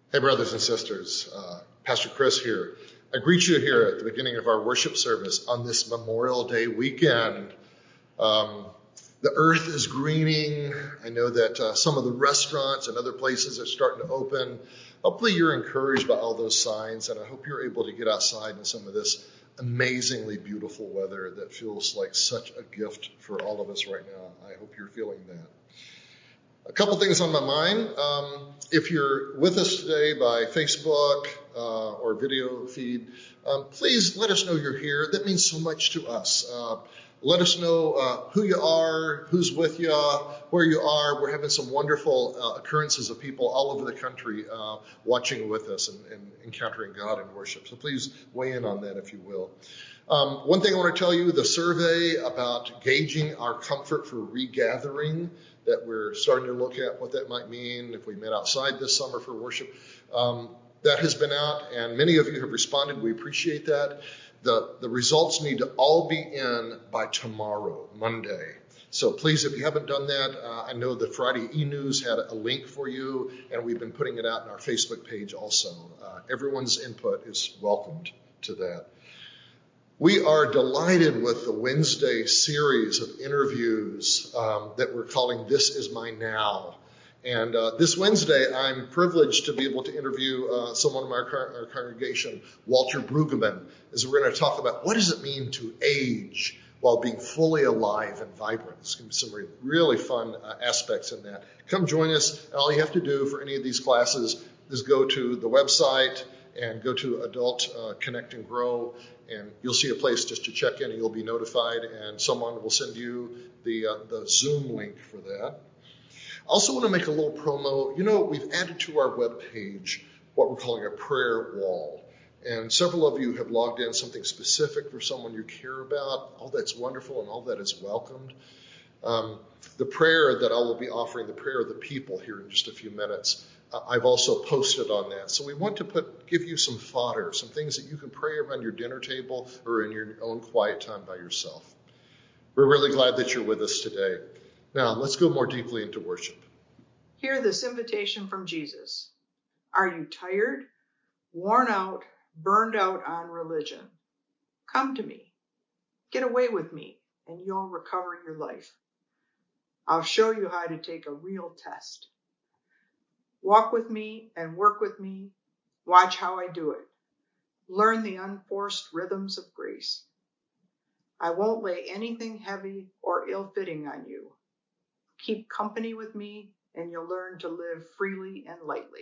Hey, brothers and sisters, Pastor Chris here. I greet you here at the beginning of our worship service on this Memorial Day weekend. The earth is greening. I know that some of the restaurants and other places are starting to open. Hopefully you're encouraged by all those signs, and I hope you're able to get outside in some of this amazingly beautiful weather that feels like such a gift for all of us right now. I hope you're feeling that. A couple things on my mind. If you're with us today by Facebook or video feed, please let us know you're here. That means so much to us. Let us know who you are, who's with you, where you are. We're having some wonderful occurrences of people all over the country watching with us and encountering God in worship. So please weigh in on that if you will. One thing I want to tell you, the survey about gauging our comfort for regathering, that we're starting to look at what that might mean if we met outside this summer for worship. That has been out, and many of you have responded. We appreciate that. The results need to all be in by tomorrow, Monday. So please, if you haven't done that, I know the Friday e-news had a link for you, and we've been putting it out in our Facebook page also. Everyone's input is welcomed to that. We are delighted with the Wednesday series of interviews that we're calling This Is My Now. And this Wednesday, I'm privileged to be able to interview someone from our congregation, Walter Brueggemann, as we're going to talk about what does it mean to age while being fully alive and vibrant. There's going to be some really fun aspects in that. Come join us. And all you have to do for any of these classes is go to the website and go to Adult Connect and Grow, and you'll see a place just to check in, and you'll be notified, and someone will send you the Zoom link for that. I also want to make a little promo. You know, we've added to our webpage what we're calling a prayer wall, and several of you have logged in something specific for someone you care about. All that's wonderful, and all that is welcomed. The prayer that I will be offering, the prayer of the people here in just a few minutes, I've also posted on that. So we want to give you some fodder, some things that you can pray around your dinner table or in your own quiet time by yourself. We're really glad that you're with us today. Now, let's go more deeply into worship. Hear this invitation from Jesus. Are you tired, worn out, burned out on religion? Come to me. Get away with me, and you'll recover your life. I'll show you how to take a real test. Walk with me and work with me. Watch how I do it. Learn the unforced rhythms of grace. I won't lay anything heavy or ill-fitting on you. Keep company with me, and you'll learn to live freely and lightly.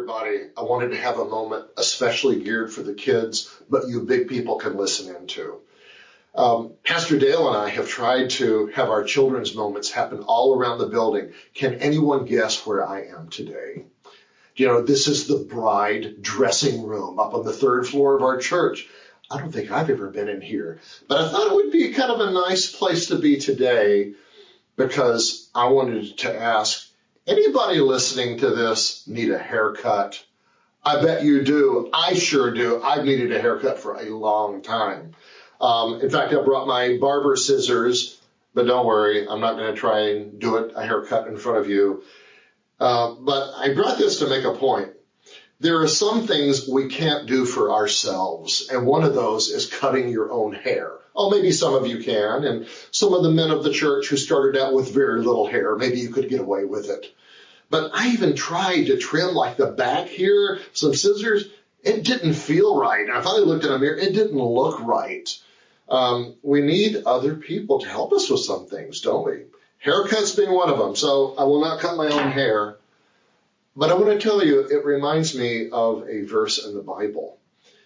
everybody, I wanted to have a moment especially geared for the kids, but you big people can listen in too. Pastor Dale and I have tried to have our children's moments happen all around the building. Can anyone guess where I am today? You know, this is the bride dressing room up on the third floor of our church. I don't think I've ever been in here, but I thought it would be kind of a nice place to be today because I wanted to ask, anybody listening to this need a haircut? I bet you do. I sure do. I've needed a haircut for a long time. In fact, I brought my barber scissors, but don't worry, I'm not going to try and do a haircut in front of you. But I brought this to make a point. There are some things we can't do for ourselves, and one of those is cutting your own hair. Oh, maybe some of you can, and some of the men of the church who started out with very little hair, maybe you could get away with it. But I even tried to trim like the back here, some scissors. It didn't feel right. And I finally looked in a mirror. It didn't look right. We need other people to help us with some things, don't we? Haircuts being one of them. So I will not cut my own hair. But I want to tell you, it reminds me of a verse in the Bible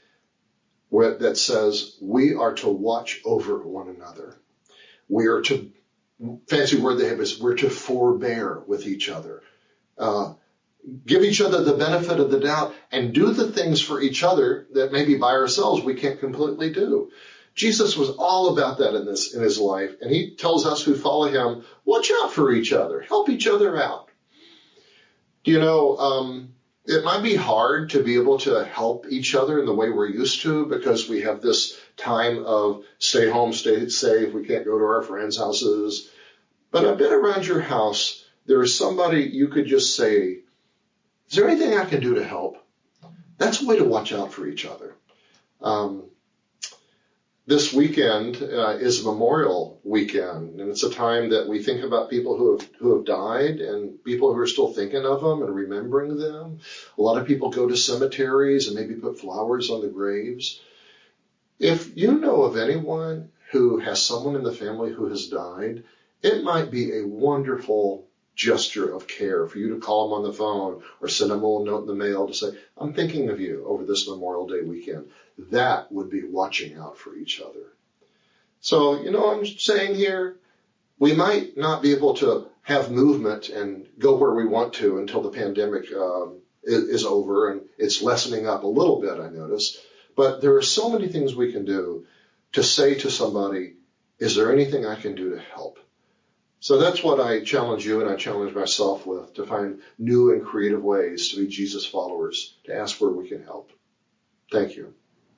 that says we are to watch over one another. We are to, fancy word they have is we're to forbear with each other. Give each other the benefit of the doubt and do the things for each other that maybe by ourselves we can't completely do. Jesus was all about that in his life. And he tells us who follow him, watch out for each other, help each other out. You know, it might be hard to be able to help each other in the way we're used to because we have this time of stay home, stay safe. We can't go to our friends' houses. But I bet around your house, there is somebody you could just say, is there anything I can do to help? That's a way to watch out for each other. This weekend is Memorial Weekend, and it's a time that we think about people who have died and people who are still thinking of them and remembering them. A lot of people go to cemeteries and maybe put flowers on the graves. If you know of anyone who has someone in the family who has died, it might be a wonderful gesture of care for you to call them on the phone or send them a little note in the mail to say, I'm thinking of you over this Memorial Day weekend. That would be watching out for each other. So, you know what I'm saying here? We might not be able to have movement and go where we want to until the pandemic is over, and it's lessening up a little bit, I notice. But there are so many things we can do to say to somebody, is there anything I can do to help? So that's what I challenge you and I challenge myself with, to find new and creative ways to be Jesus followers, to ask where we can help. Thank you.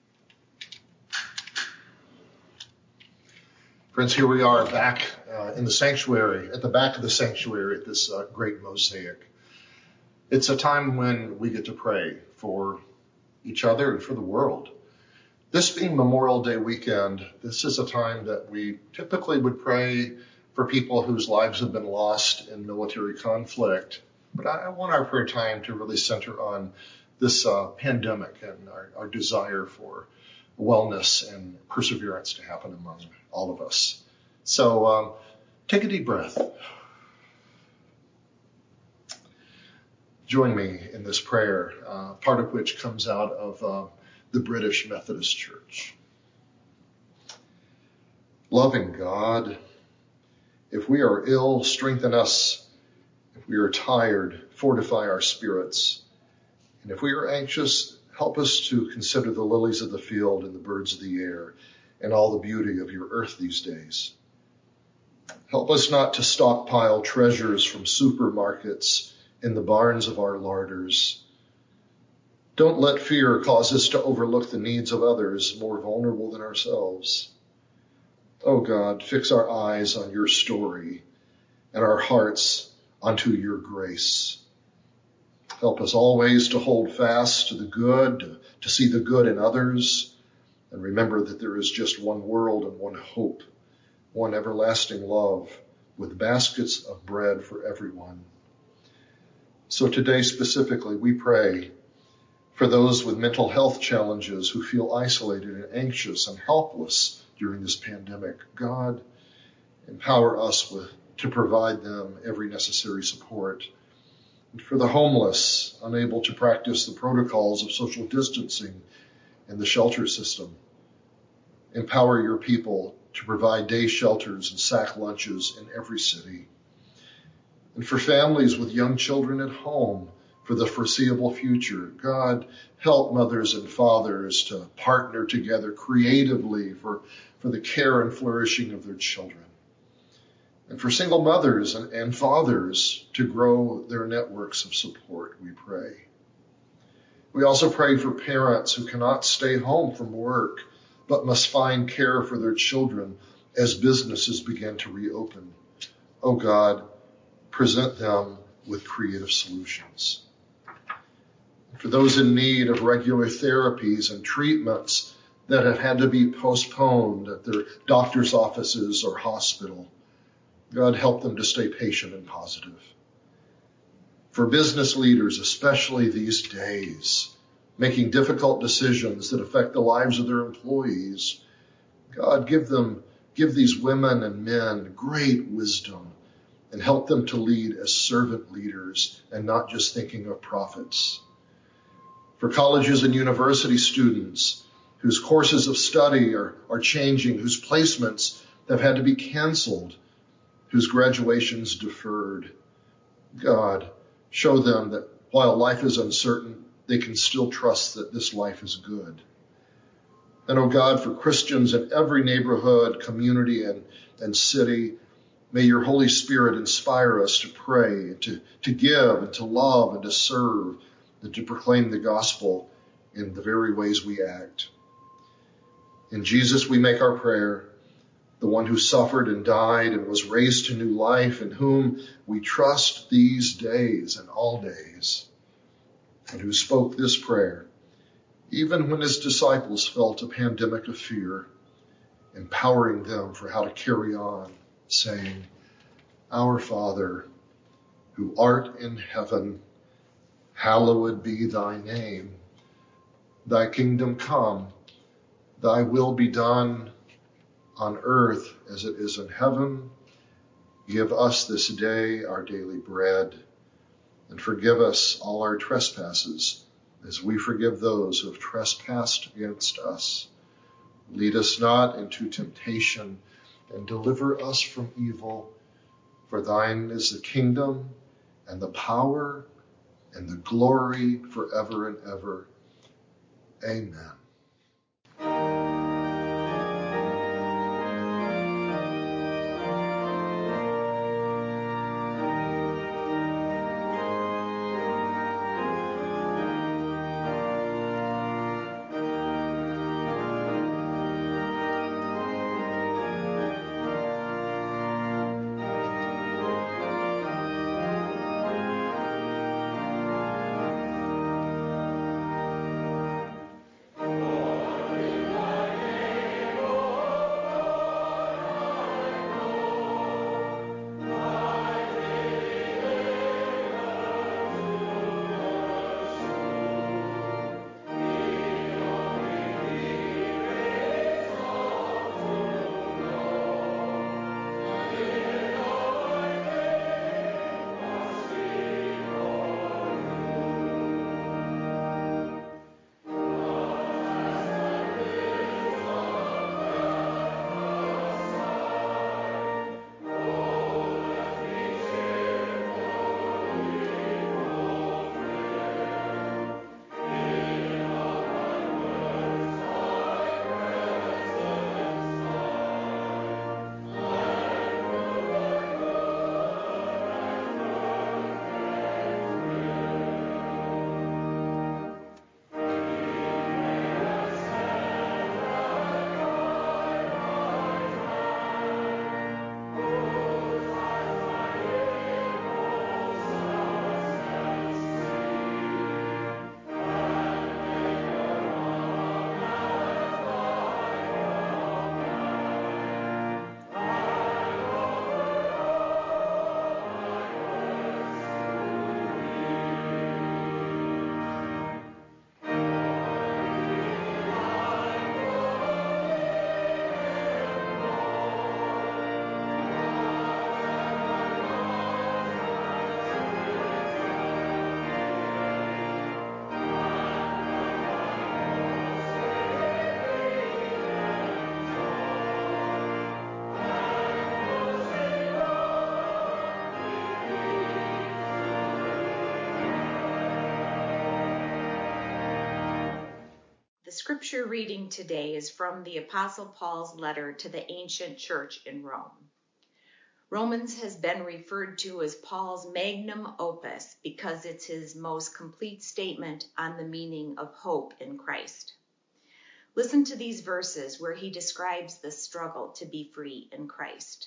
Friends, here we are back in the sanctuary, at the back of the sanctuary at this great mosaic. It's a time when we get to pray for each other and for the world. This being Memorial Day weekend, this is a time that we typically would pray for people whose lives have been lost in military conflict. But I want our prayer time to really center on this pandemic and our desire for wellness and perseverance to happen among all of us. So take a deep breath. Join me in this prayer, part of which comes out of the British Methodist Church. Loving God, if we are ill, strengthen us. If we are tired, fortify our spirits. And if we are anxious, help us to consider the lilies of the field and the birds of the air and all the beauty of your earth these days. Help us not to stockpile treasures from supermarkets in the barns of our larders. Don't let fear cause us to overlook the needs of others more vulnerable than ourselves. Oh God, fix our eyes on your story and our hearts onto your grace. Help us always to hold fast to the good, to see the good in others, and remember that there is just one world and one hope, one everlasting love with baskets of bread for everyone. So today specifically, we pray for those with mental health challenges who feel isolated and anxious and helpless during this pandemic. God, empower us to provide them every necessary support. And for the homeless, unable to practice the protocols of social distancing in the shelter system, empower your people to provide day shelters and sack lunches in every city. And for families with young children at home for the foreseeable future, God, help mothers and fathers to partner together creatively for the care and flourishing of their children. And for single mothers and fathers to grow their networks of support, we pray. We also pray for parents who cannot stay home from work, but must find care for their children as businesses begin to reopen. Oh God, present them with creative solutions. For those in need of regular therapies and treatments that have had to be postponed at their doctor's offices or hospital, God, help them to stay patient and positive. For business leaders, especially these days, making difficult decisions that affect the lives of their employees, God, give these women and men great wisdom and help them to lead as servant leaders and not just thinking of profits. For colleges and university students whose courses of study are changing, whose placements have had to be canceled, whose graduations deferred, God, show them that while life is uncertain, they can still trust that this life is good. And oh God, for Christians in every neighborhood, community, and city, may your Holy Spirit inspire us to pray, to give, and to love, and to serve, and to proclaim the gospel in the very ways we act. In Jesus we make our prayer, the one who suffered and died and was raised to new life, in whom we trust these days and all days, and who spoke this prayer, even when his disciples felt a pandemic of fear, empowering them for how to carry on, saying, Our Father, who art in heaven, hallowed be thy name. Thy kingdom come, thy will be done on earth as it is in heaven. Give us this day our daily bread, and forgive us all our trespasses, as we forgive those who have trespassed against us. Lead us not into temptation, and deliver us from evil. For thine is the kingdom, and the power, and the glory forever and ever. Amen. The scripture reading today is from the Apostle Paul's letter to the ancient church in Rome. Romans has been referred to as Paul's magnum opus because it's his most complete statement on the meaning of hope in Christ. Listen to these verses where he describes the struggle to be free in Christ.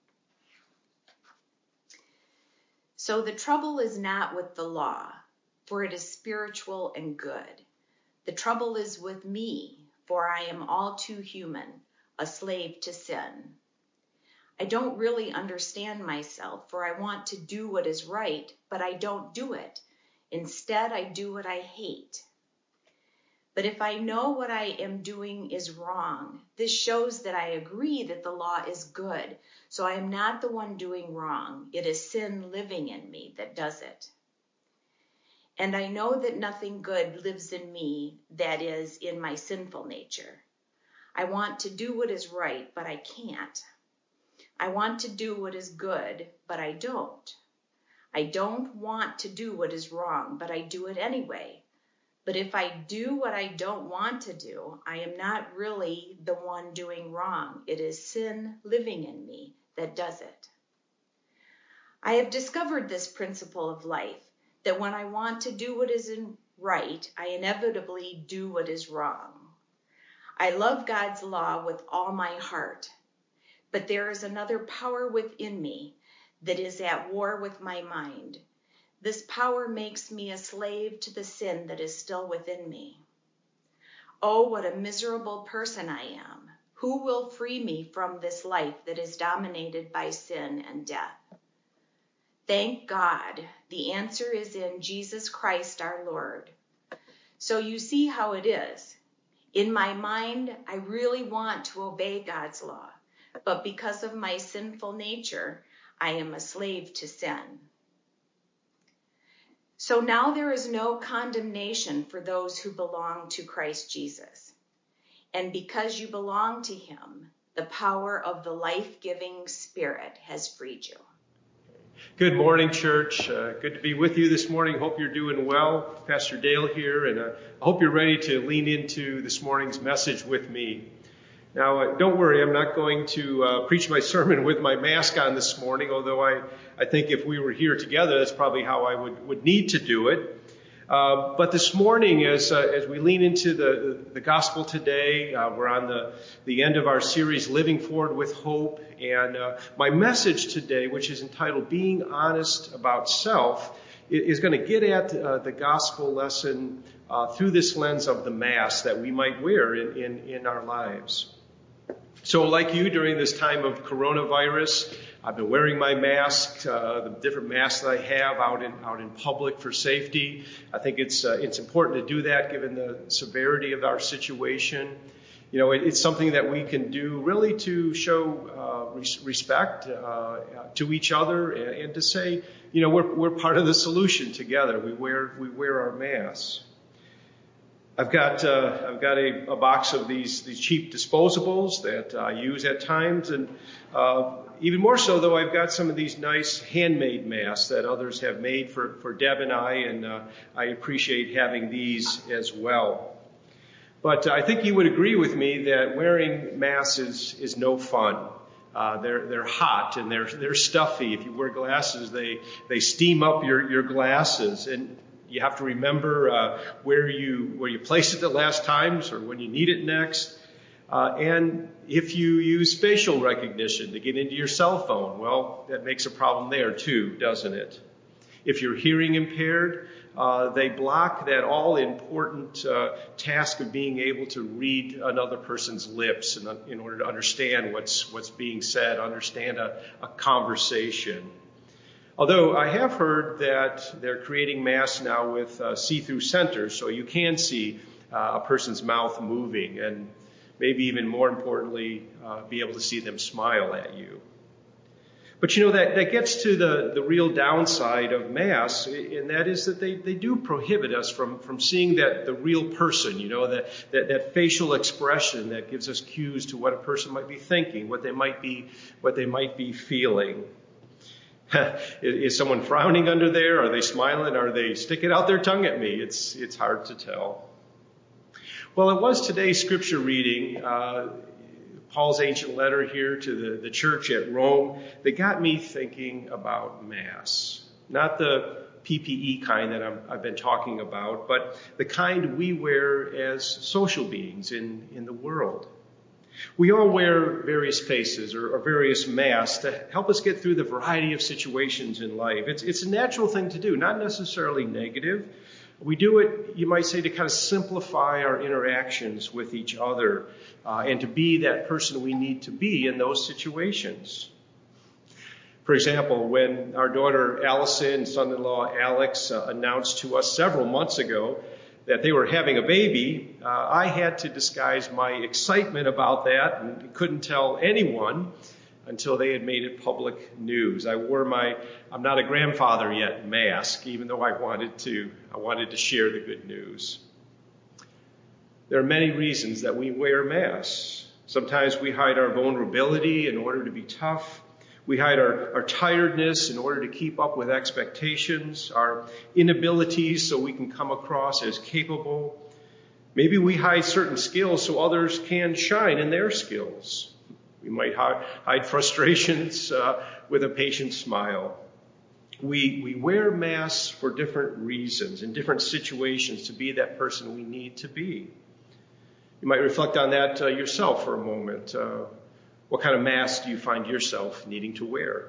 So the trouble is not with the law, for it is spiritual and good. The trouble is with me, for I am all too human, a slave to sin. I don't really understand myself, for I want to do what is right, but I don't do it. Instead, I do what I hate. But if I know what I am doing is wrong, this shows that I agree that the law is good. So I am not the one doing wrong. It is sin living in me that does it. And I know that nothing good lives in me, that is, in my sinful nature. I want to do what is right, but I can't. I want to do what is good, but I don't. I don't want to do what is wrong, but I do it anyway. But if I do what I don't want to do, I am not really the one doing wrong. It is sin living in me that does it. I have discovered this principle of life, that when I want to do what is right, I inevitably do what is wrong. I love God's law with all my heart, but there is another power within me that is at war with my mind. This power makes me a slave to the sin that is still within me. Oh, what a miserable person I am. Who will free me from this life that is dominated by sin and death? Thank God, the answer is in Jesus Christ our Lord. So you see how it is. In my mind, I really want to obey God's law, but because of my sinful nature, I am a slave to sin. So now there is no condemnation for those who belong to Christ Jesus. And because you belong to him, the power of the life-giving Spirit has freed you. Good morning, church. Good to be with you this morning. Hope you're doing well. Pastor Dale here, and I hope you're ready to lean into this morning's message with me. Now, don't worry, I'm not going to preach my sermon with my mask on this morning, although I think if we were here together, that's probably how I would need to do it. But this morning, as we lean into the gospel today, we're on the end of our series, Living Forward with Hope. And my message today, which is entitled Being Honest About Self, is going to get at the gospel lesson through this lens of the mask that we might wear in our lives. So like you, during this time of coronavirus, I've been wearing my mask, the different masks that I have out in public for safety. I think it's important to do that given the severity of our situation. You know, it's something that we can do really to show respect to each other and to say, you know, we're part of the solution together. We wear our masks. I've got a box of these cheap disposables that I use at times, and even more so, though, I've got some of these nice handmade masks that others have made for Deb and I appreciate having these as well. But I think you would agree with me that wearing masks is no fun. They're hot and they're stuffy. If you wear glasses, they steam up your glasses, and you have to remember where you placed it the last times or when you need it next. And if you use facial recognition to get into your cell phone, well, that makes a problem there too, doesn't it? If you're hearing impaired, they block that all-important task of being able to read another person's lips in order to understand what's being said, understand a conversation. Although I have heard that they're creating masks now with see-through centers, so you can see a person's mouth moving, and maybe even more importantly, be able to see them smile at you. But you know, that gets to the real downside of masks, and that is that they do prohibit us from seeing the real person, you know, that facial expression that gives us cues to what a person might be thinking, what they might be feeling. Is someone frowning under there? Are they smiling? Are they sticking out their tongue at me? It's hard to tell. Well, it was today's scripture reading, Paul's ancient letter here to the church at Rome, that got me thinking about Mass. Not the PPE kind that I've been talking about, but the kind we wear as social beings in the world. We all wear various faces or various masks to help us get through the variety of situations in life. It's a natural thing to do, not necessarily negative. We do it, you might say, to kind of simplify our interactions with each other and to be that person we need to be in those situations. For example, when our daughter Allison and son-in-law Alex announced to us several months ago that they were having a baby, I had to disguise my excitement about that and couldn't tell anyone until they had made it public news. I wore my "I'm not a grandfather yet" mask, even though I wanted to share the good news. There are many reasons that we wear masks. Sometimes we hide our vulnerability in order to be tough. We hide our tiredness in order to keep up with expectations, our inabilities so we can come across as capable. Maybe we hide certain skills so others can shine in their skills. We might hide frustrations with a patient smile. We wear masks for different reasons, in different situations, to be that person we need to be. You might reflect on that yourself for a moment. What kind of mask do you find yourself needing to wear?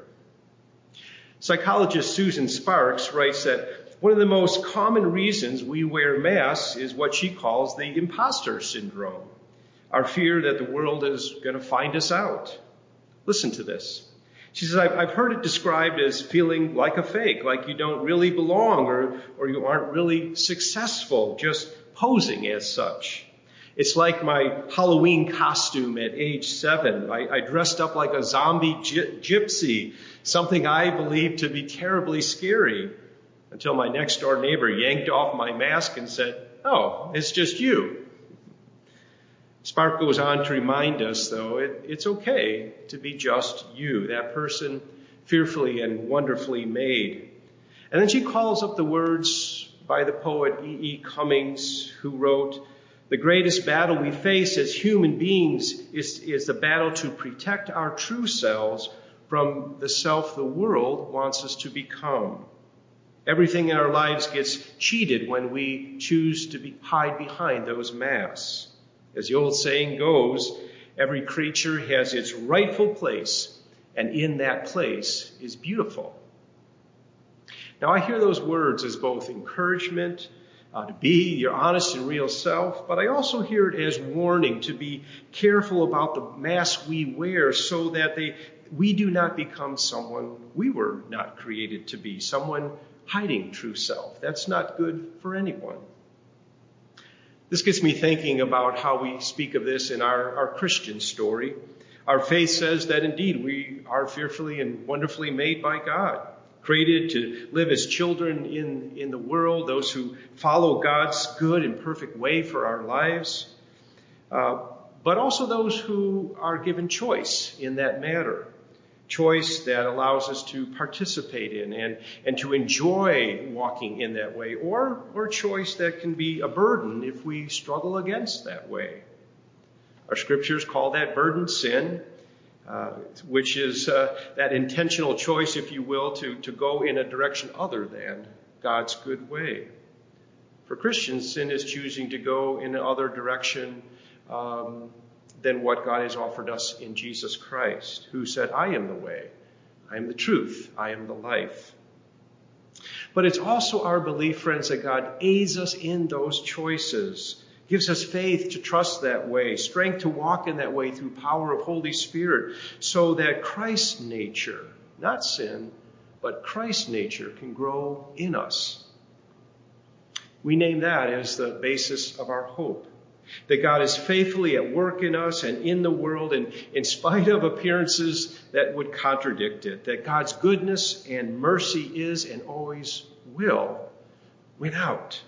Psychologist Susan Sparks writes that one of the most common reasons we wear masks is what she calls the imposter syndrome, our fear that the world is going to find us out. Listen to this. She says, I've heard it described as feeling like a fake, like you don't really belong or you aren't really successful, just posing as such. It's like my Halloween costume at age 7. I dressed up like a zombie gypsy, something I believed to be terribly scary, until my next door neighbor yanked off my mask and said, "Oh, it's just you." Spark goes on to remind us, though, it's okay to be just you, that person fearfully and wonderfully made. And then she calls up the words by the poet E.E. Cummings, who wrote, "The greatest battle we face as human beings is the battle to protect our true selves from the self the world wants us to become. Everything in our lives gets cheated when we choose to hide behind those masks. As the old saying goes, every creature has its rightful place, and in that place is beautiful." Now, I hear those words as both encouragement to be your honest and real self, but I also hear it as warning to be careful about the mask we wear so that we do not become someone we were not created to be, someone hiding true self. That's not good for anyone. This gets me thinking about how we speak of this in our Christian story. Our faith says that indeed we are fearfully and wonderfully made by God, created to live as children in the world, those who follow God's good and perfect way for our lives, but also those who are given choice in that matter. Choice that allows us to participate in and to enjoy walking in that way, or choice that can be a burden if we struggle against that way. Our scriptures call that burden sin, which is that intentional choice, if you will, to go in a direction other than God's good way. For Christians, sin is choosing to go in another direction than what God has offered us in Jesus Christ, who said, "I am the way, I am the truth, I am the life." But it's also our belief, friends, that God aids us in those choices, gives us faith to trust that way, strength to walk in that way through power of Holy Spirit, so that Christ's nature, not sin, but Christ's nature can grow in us. We name that as the basis of our hope. That God is faithfully at work in us and in the world, and in spite of appearances that would contradict it, that God's goodness and mercy is and always will win out.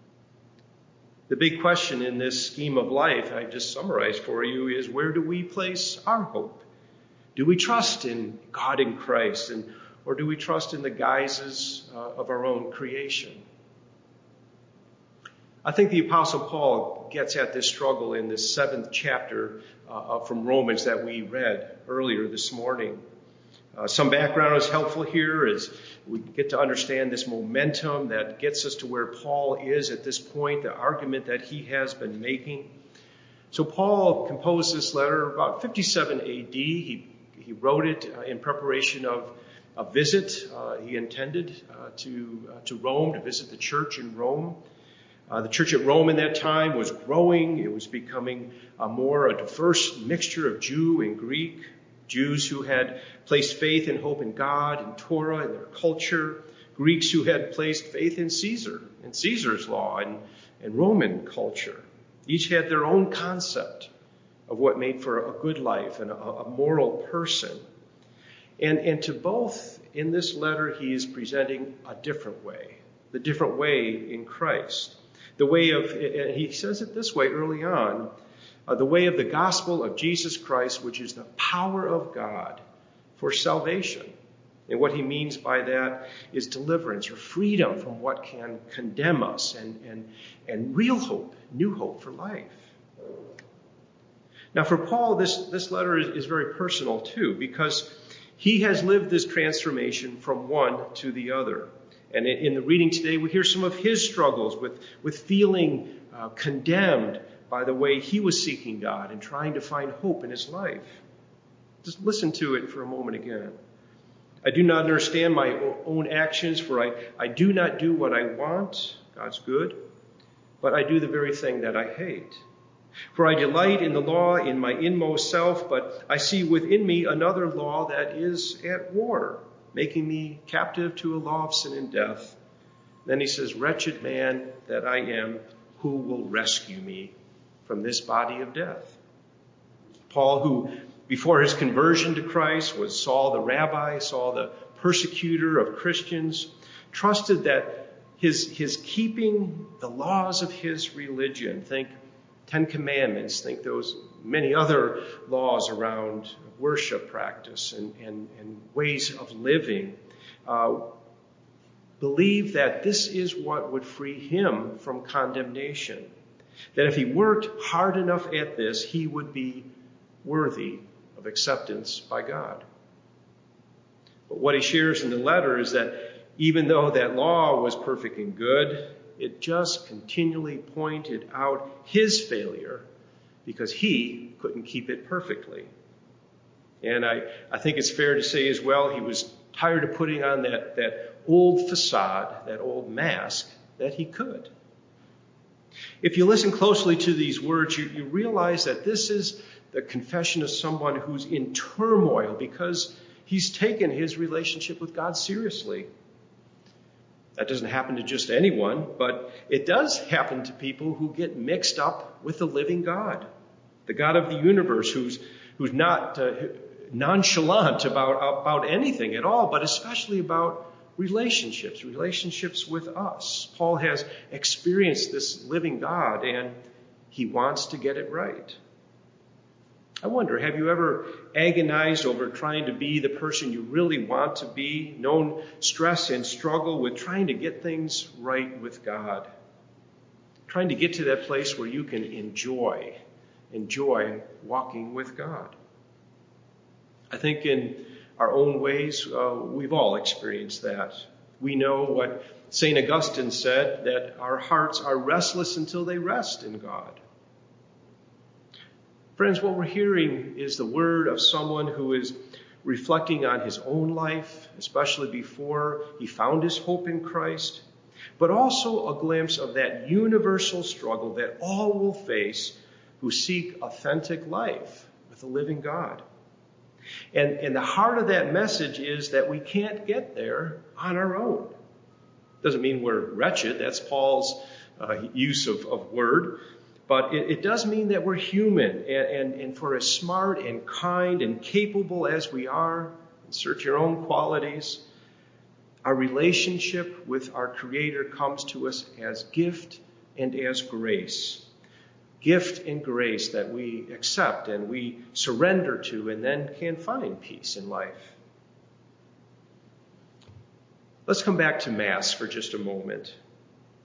The big question in this scheme of life I just summarized for you is, where do we place our hope? Do we trust in God in Christ, or do we trust in the guises of our own creation? I think the Apostle Paul gets at this struggle in this 7th chapter from Romans that we read earlier this morning. Some background is helpful here as we get to understand this momentum that gets us to where Paul is at this point, the argument that he has been making. So Paul composed this letter about 57 AD. He wrote it in preparation of a visit he intended to Rome, to visit the church in Rome. The church at Rome in that time was growing. It was becoming a diverse mixture of Jew and Greek. Jews who had placed faith and hope in God and Torah and their culture. Greeks who had placed faith in Caesar and Caesar's law and Roman culture. Each had their own concept of what made for a good life and a moral person. And to both in this letter, he is presenting a different way, the different way in Christ. The way of, and he says it this way early on, the way of the gospel of Jesus Christ, which is the power of God for salvation. And what he means by that is deliverance or freedom from what can condemn us and real hope, new hope for life. Now for Paul, this letter is very personal too, because he has lived this transformation from one to the other. And in the reading today, we hear some of his struggles with feeling condemned by the way he was seeking God and trying to find hope in his life. Just listen to it for a moment again. I do not understand my own actions, for I do not do what I want, God's good, but I do the very thing that I hate. For I delight in the law in my inmost self, but I see within me another law that is at war, making me captive to a law of sin and death. Then he says, wretched man that I am, who will rescue me from this body of death? Paul, who before his conversion to Christ was Saul the rabbi, Saul the persecutor of Christians, trusted that his keeping the laws of his religion, think 10 Commandments, think those many other laws around worship practice and ways of living, believed that this is what would free him from condemnation. That if he worked hard enough at this, he would be worthy of acceptance by God. But what he shares in the letter is that even though that law was perfect and good, it just continually pointed out his failure because he couldn't keep it perfectly. And I think it's fair to say as well, he was tired of putting on that old facade, that old mask, that he could. If you listen closely to these words, you realize that this is the confession of someone who's in turmoil because he's taken his relationship with God seriously. That doesn't happen to just anyone, but it does happen to people who get mixed up with the living God, the God of the universe, who's not nonchalant about anything at all, but especially about relationships with us. Paul has experienced this living God, and he wants to get it right. I wonder, have you ever agonized over trying to be the person you really want to be, known stress and struggle with trying to get things right with God, trying to get to that place where you can enjoy walking with God? I think in our own ways, we've all experienced that. We know what St. Augustine said, that our hearts are restless until they rest in God. Friends, what we're hearing is the word of someone who is reflecting on his own life, especially before he found his hope in Christ, but also a glimpse of that universal struggle that all will face who seek authentic life with the living God. And the heart of that message is that we can't get there on our own. Doesn't mean we're wretched. That's Paul's use of word. But it does mean that we're human. And for as smart and kind and capable as we are, insert your own qualities, our relationship with our Creator comes to us as gift and as grace. Gift and grace that we accept and we surrender to and then can find peace in life. Let's come back to Mass for just a moment.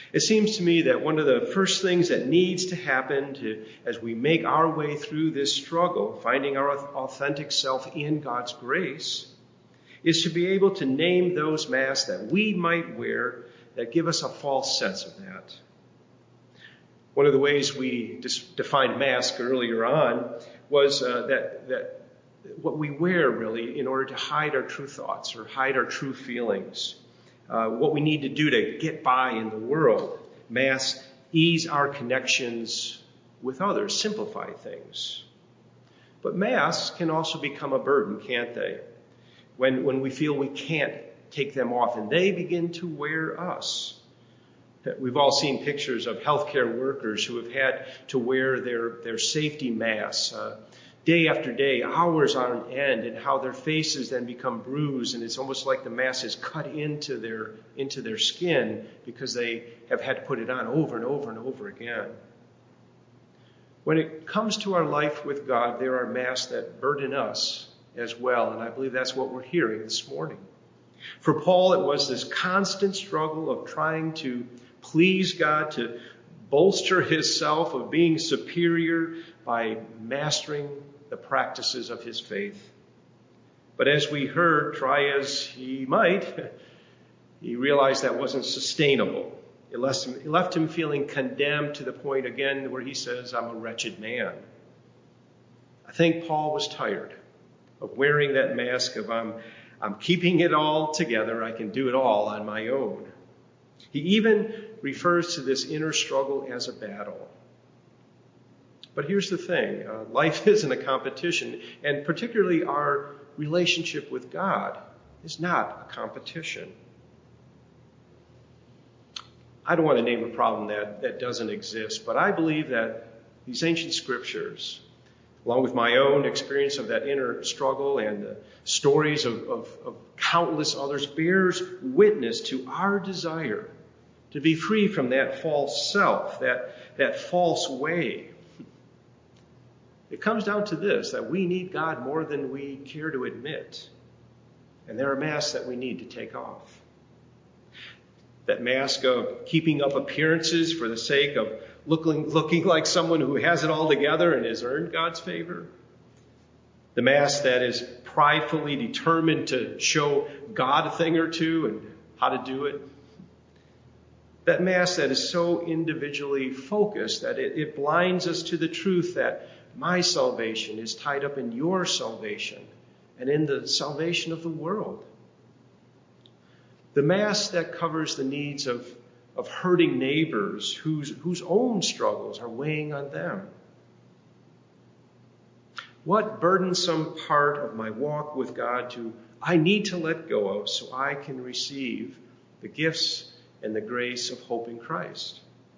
It seems to me that one of the first things that needs to happen as we make our way through this struggle, finding our authentic self in God's grace, is to be able to name those masks that we might wear that give us a false sense of that. One of the ways we defined mask earlier on was that what we wear really in order to hide our true thoughts or hide our true feelings. What we need to do to get by in the world. Masks ease our connections with others, simplify things. But masks can also become a burden, can't they? When we feel we can't take them off and they begin to wear us. We've all seen pictures of healthcare workers who have had to wear their safety masks day after day, hours on end, and how their faces then become bruised, and it's almost like the mask is cut into their skin because they have had to put it on over and over and over again. When it comes to our life with God, there are masks that burden us as well, and I believe that's what we're hearing this morning. For Paul, it was this constant struggle of trying to please God, to bolster his self, of being superior by mastering the practices of his faith. But as we heard, try as he might, he realized that wasn't sustainable. It left him feeling condemned to the point again where he says, I'm a wretched man. I think Paul was tired of wearing that mask of I'm keeping it all together. I can do it all on my own. He even refers to this inner struggle as a battle. But here's the thing. Life isn't a competition, and particularly our relationship with God is not a competition. I don't want to name a problem that doesn't exist, but I believe that these ancient scriptures, along with my own experience of that inner struggle and the stories of countless others, bears witness to our desire to be free from that false self, that false way. It comes down to this, that we need God more than we care to admit. And there are masks that we need to take off. That mask of keeping up appearances for the sake of looking like someone who has it all together and has earned God's favor. The mask that is pridefully determined to show God a thing or two and how to do it. That mask that is so individually focused that it blinds us to the truth that my salvation is tied up in your salvation and in the salvation of the world. The mask that covers the needs of hurting neighbors whose own struggles are weighing on them. What burdensome part of my walk with God I need to let go of so I can receive the gifts and the grace of hope in Christ?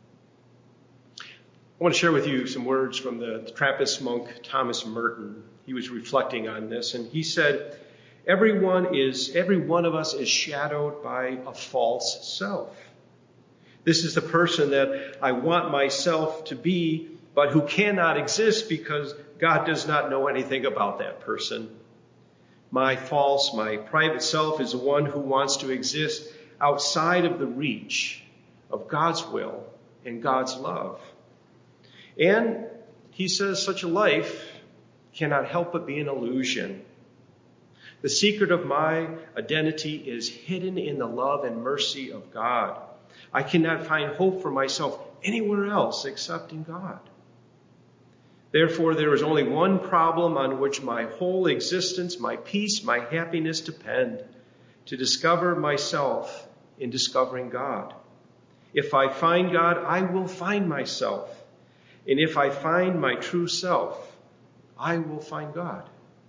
I want to share with you some words from the Trappist monk Thomas Merton. He was reflecting on this, and he said, every one of us is shadowed by a false self. This is the person that I want myself to be, but who cannot exist because God does not know anything about that person. My private self is the one who wants to exist outside of the reach of God's will and God's love. And he says such a life cannot help but be an illusion. The secret of my identity is hidden in the love and mercy of God. I cannot find hope for myself anywhere else except in God. Therefore, there is only one problem on which my whole existence, my peace, my happiness depend: to discover myself in discovering God. If I find God, I will find myself. And if I find my true self, I will find God.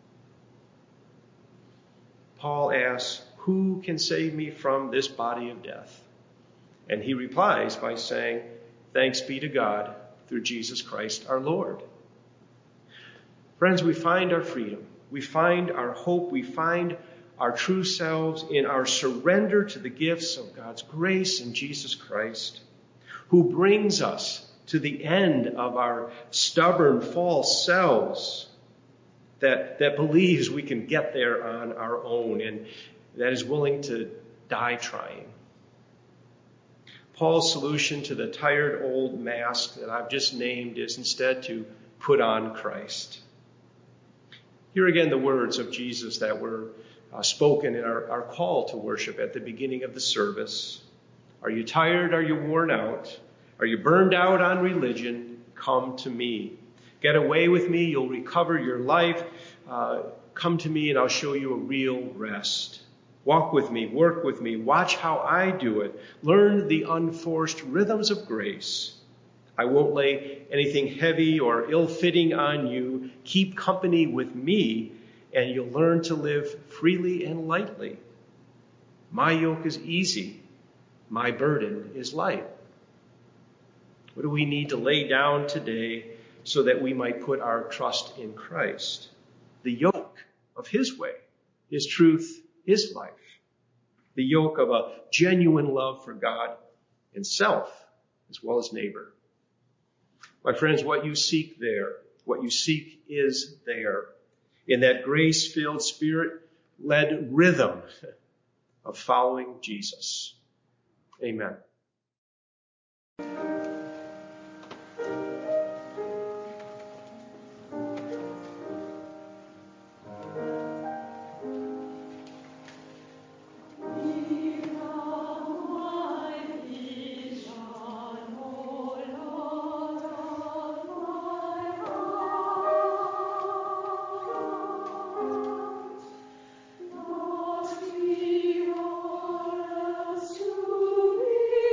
Paul asks, who can save me from this body of death? And he replies by saying, thanks be to God through Jesus Christ our Lord. Friends, we find our freedom. We find our hope. We find our true selves in our surrender to the gifts of God's grace in Jesus Christ, who brings us to the end of our stubborn, false selves that believes we can get there on our own and that is willing to die trying. Paul's solution to the tired old mask that I've just named is instead to put on Christ. Hear again the words of Jesus that were spoken in our call to worship at the beginning of the service. Are you tired? Are you worn out? Are you burned out on religion? Come to me. Get away with me. You'll recover your life. Come to me and I'll show you a real rest. Walk with me. Work with me. Watch how I do it. Learn the unforced rhythms of grace. I won't lay anything heavy or ill-fitting on you. Keep company with me and you'll learn to live freely and lightly. My yoke is easy. My burden is light. What do we need to lay down today so that we might put our trust in Christ? The yoke of his way, his truth, his life. The yoke of a genuine love for God and self as well as neighbor. My friends, what you seek there, what you seek is there in that grace-filled, spirit-led rhythm of following Jesus. Amen. Not be all else to me.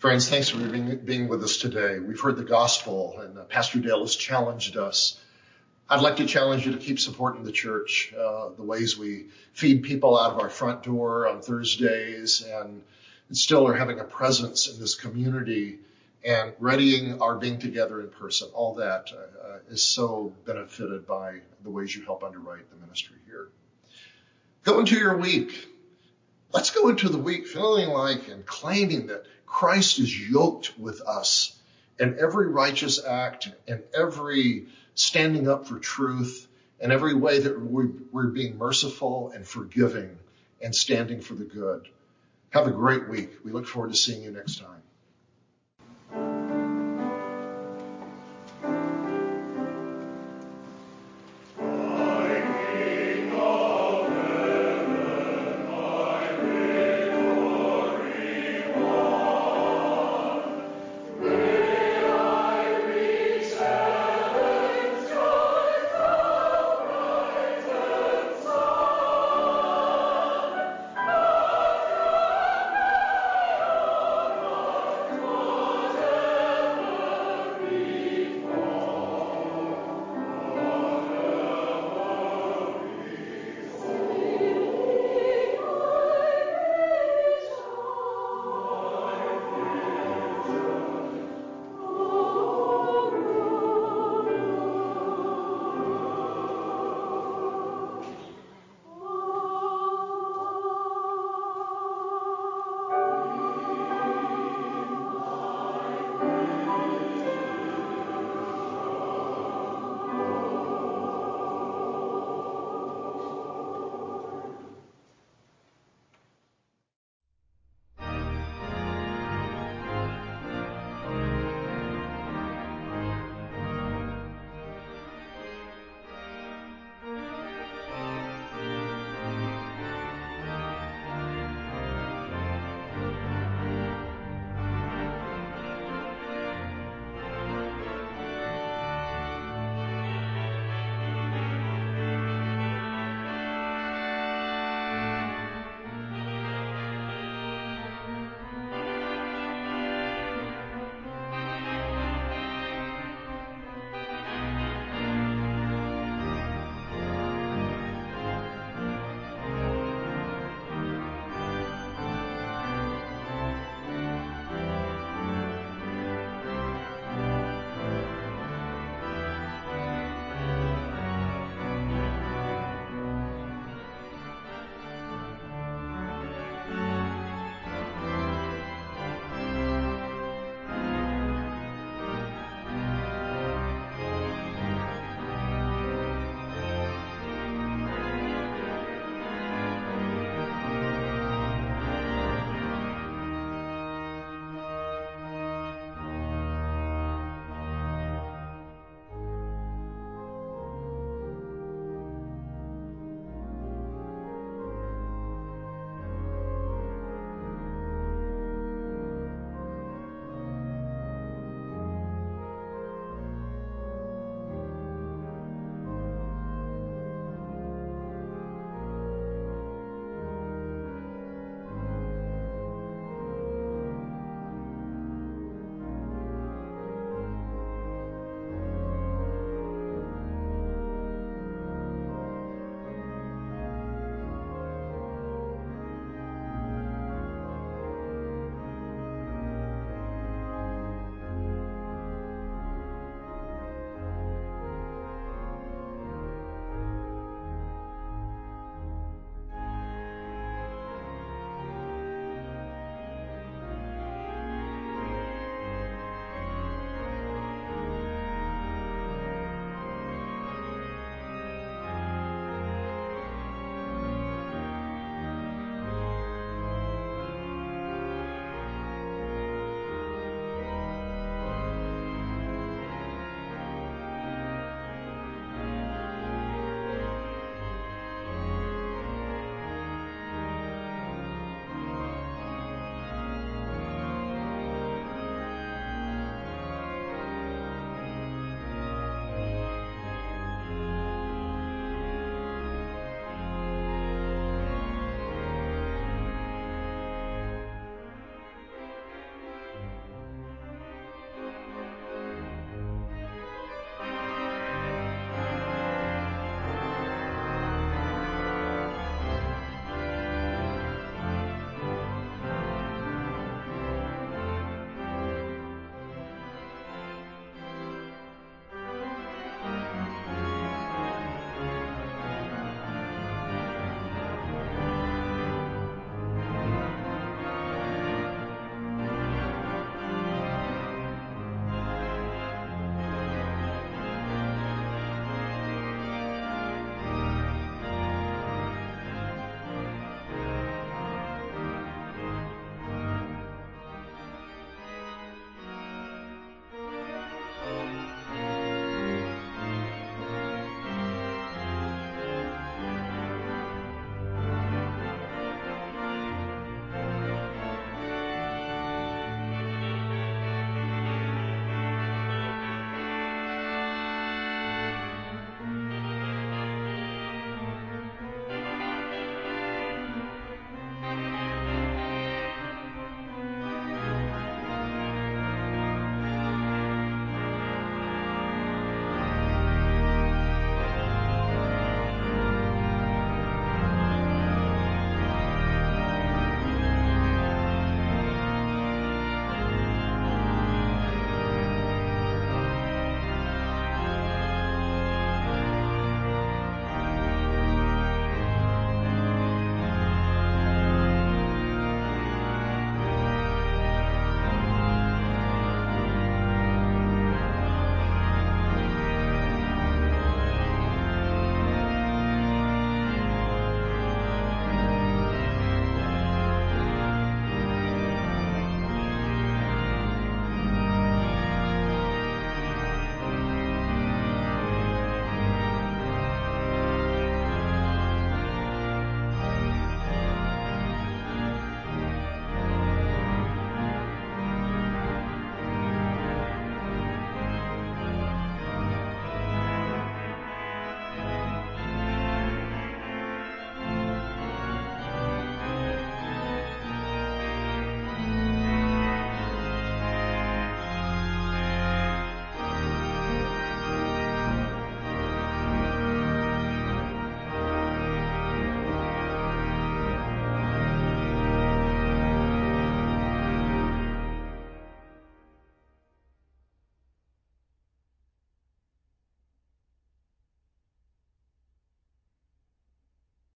Friends, thanks for being with us today. We've heard the gospel, and Pastor Dale has challenged us. I'd like to challenge you to keep supporting the church, the ways we feed people out of our front door on Thursdays and still are having a presence in this community and readying our being together in person. All that is so benefited by the ways you help underwrite the ministry here. Go into your week. Let's go into the week feeling like and claiming that Christ is yoked with us in every righteous act and every standing up for truth and every way that we're being merciful and forgiving and standing for the good. Have a great week. We look forward to seeing you next time.